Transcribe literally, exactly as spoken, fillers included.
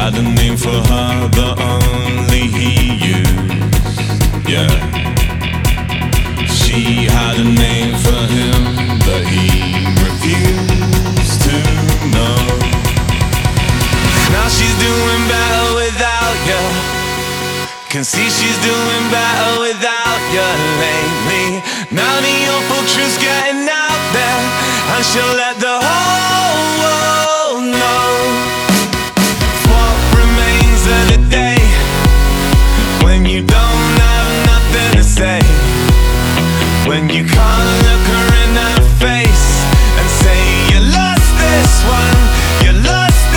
had a name for her that only he used. Yeah. She had a name for him that he refused to know. Now she's doing better without you. Can see she's doing better without you lately. Now the awful truth's getting out there, and she'll let the whole world know.